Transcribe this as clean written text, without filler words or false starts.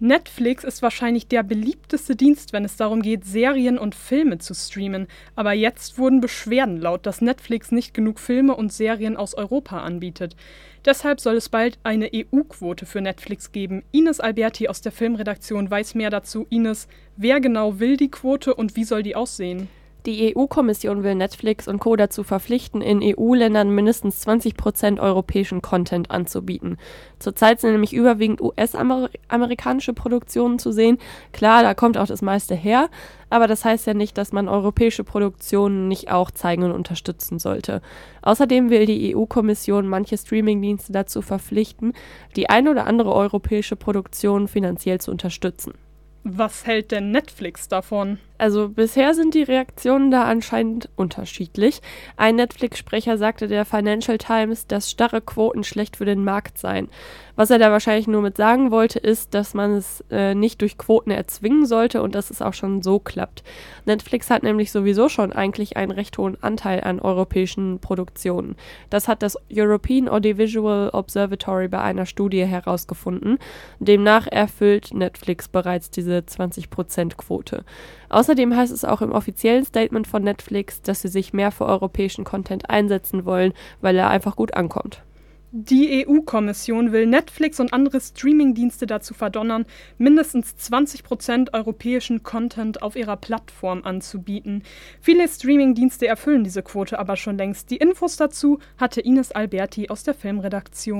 Netflix ist wahrscheinlich der beliebteste Dienst, wenn es darum geht, Serien und Filme zu streamen. Aber jetzt wurden Beschwerden laut, dass Netflix nicht genug Filme und Serien aus Europa anbietet. Deshalb soll es bald eine EU-Quote für Netflix geben. Ines Alberti aus der Filmredaktion weiß mehr dazu. Ines, wer genau will die Quote und wie soll die aussehen? Die EU-Kommission will Netflix und Co. dazu verpflichten, in EU-Ländern mindestens 20% europäischen Content anzubieten. Zurzeit sind nämlich überwiegend US-amerikanische Produktionen zu sehen. Klar, da kommt auch das meiste her, aber das heißt ja nicht, dass man europäische Produktionen nicht auch zeigen und unterstützen sollte. Außerdem will die EU-Kommission manche Streamingdienste dazu verpflichten, die ein oder andere europäische Produktion finanziell zu unterstützen. Was hält denn Netflix davon? Also bisher sind die Reaktionen da anscheinend unterschiedlich. Ein Netflix-Sprecher sagte der Financial Times, dass starre Quoten schlecht für den Markt seien. Was er da wahrscheinlich nur mit sagen wollte, ist, dass man es nicht durch Quoten erzwingen sollte und dass es auch schon so klappt. Netflix hat nämlich sowieso schon eigentlich einen recht hohen Anteil an europäischen Produktionen. Das hat das European Audiovisual Observatory bei einer Studie herausgefunden. Demnach erfüllt Netflix bereits diese 20%-Quote. Außerdem heißt es auch im offiziellen Statement von Netflix, dass sie sich mehr für europäischen Content einsetzen wollen, weil er einfach gut ankommt. Die EU-Kommission will Netflix und andere Streamingdienste dazu verdonnern, mindestens 20% europäischen Content auf ihrer Plattform anzubieten. Viele Streamingdienste erfüllen diese Quote aber schon längst. Die Infos dazu hatte Ines Alberti aus der Filmredaktion.